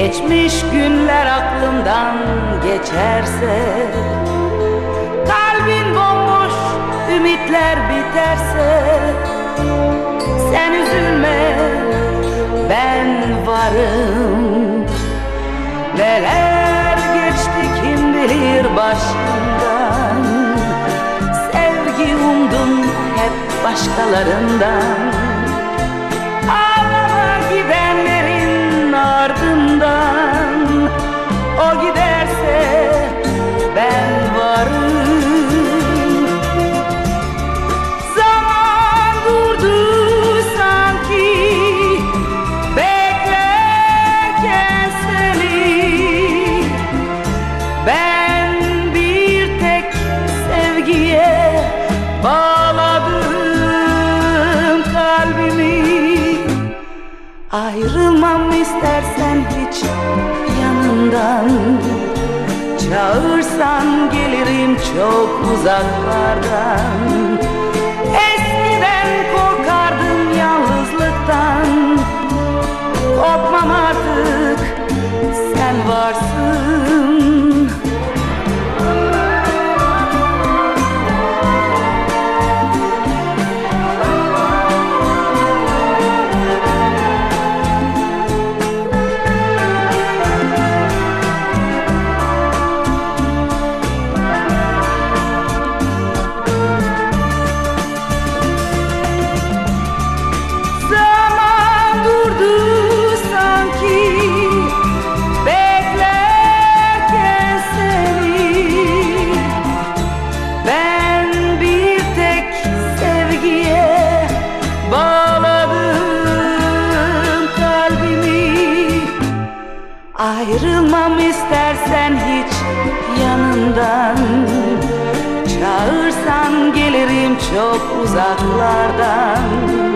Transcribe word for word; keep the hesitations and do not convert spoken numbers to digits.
Geçmiş günler aklımdan geçerse, kalbin bomboş, ümitler biterse, sen üzülme, ben varım. Neler geçti kim bilir başımdan, sevgi umdum hep başkalarından. Ağlama gidenlerin ardından, o giderse ben varım. Zaman durdu sanki, beklerken seni. Ben bir tek sevgiye bağladım kalbimi. Ayrılmam istersen hiç yanından, çağırsan gelirim çok uzaklardan. Eskiden korkardım yalnızlıktan, korkmam artık, sen varsın. Ayrılmam istersen hiç yanından, çağırsan gelirim çok uzaklardan.